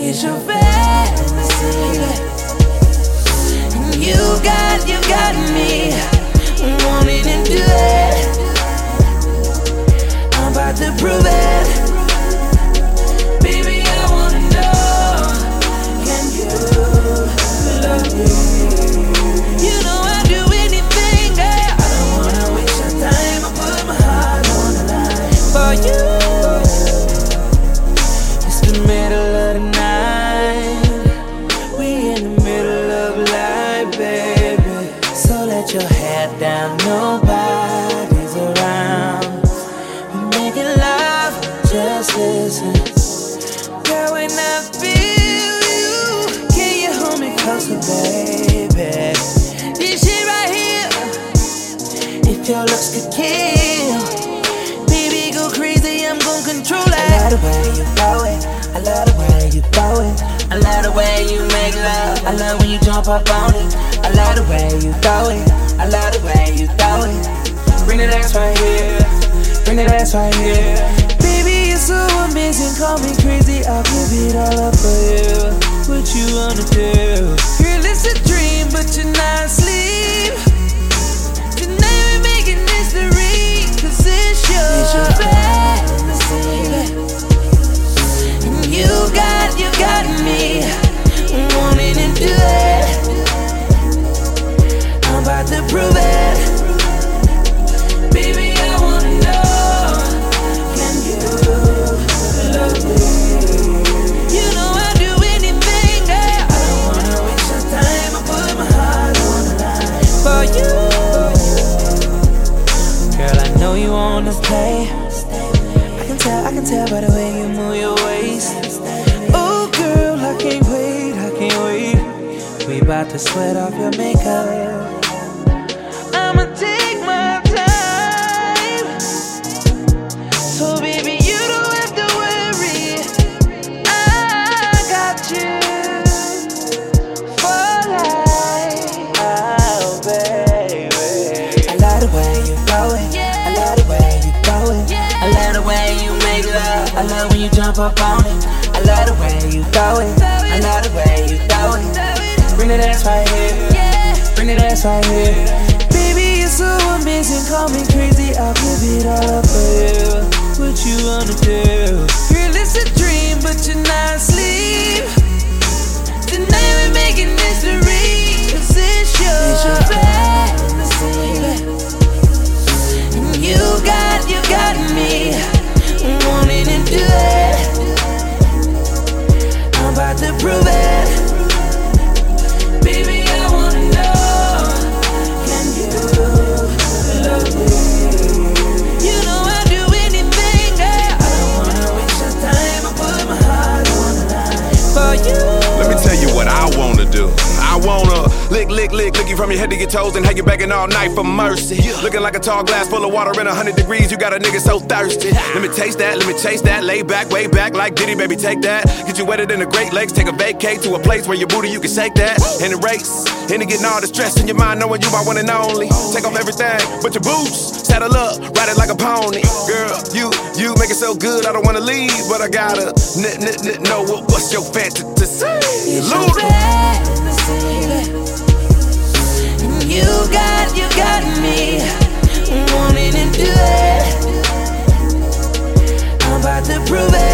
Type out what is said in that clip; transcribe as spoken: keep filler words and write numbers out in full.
It's your fantasy. And you got, you got me wanting to do it. I'm about to prove it. Baby, I wanna know, can you love me? You know I'd do anything, girl. I don't wanna waste your time. I put my heart on the line for you. It's the middle of the night. We in the middle of life, baby. So let your head down, nobody's around. We're making love, just listen. Girl, when I feel you, can you hold me closer, baby? This shit right here, if your looks could kill, baby, go crazy, I'm gon' control it. I love the way you blow it, I love the way you blow it, I love the way you make love, I love when you jump up on it, I love the way you throw it, I love the way you throw it. Bring that ass right here, bring that ass right here. Baby, you're so amazing, call me crazy, I'll give it all up for you. What you wanna do? Girl, it's a dream, but you're not asleep. Tonight we're making history, cause it's your, it's your fantasy. And you got, you got me wanting to do it. I'm about to prove it. Baby, I wanna know, can you love me? You know I'd do anything, girl. I don't wanna waste your time. I put my heart on the line for you. Girl, I know you wanna play. I can tell, I can tell by the way you move your waist. Oh girl, I can't wait, I can't wait. We about to sweat off your makeup. I'ma take my time. So baby, you don't have to worry, I got you for life. Oh baby, I love the way you blow it, I love the way you throw it, I love the way you make love, I love when you jump up on it, I love the way you throw it, I love the way you throw it. Bring that ass right here, bring that ass right here. Baby, you're so amazing, call me crazy, I'll give it all up for you. What you wanna do? Girl, it's a dream, but you're not asleep. Tonight we're making history, cause it's your, it's your fantasy. And you got, you got me wanting to do it. I'm about to prove it. Baby, I wanna know, can you love me? You know I'd do anything, girl. I don't wanna waste your time. I put my heart on the line for you. Let me tell you what I wanna do. I wanna lick, lick, lick, lick you from your head to your toes and have you begging all night for mercy. Looking like a tall glass full of water in a hundred degrees. You got a nigga so thirsty. Let me taste that, let me chase that. Lay back, way back like Diddy, baby, take that. Get you wetter than the Great Lakes. Take a vacate to a place where your booty you can shake that. And erase, into getting all the stress in your mind, knowing you my one and only. Take off everything but your boots. Saddle up, ride it like a pony. Girl, you, you make it so good, I don't wanna leave, but I gotta n n n know what, what's your fantasy. It's your fantasy. And you got, you got me wanting to do it. I'm about to prove it.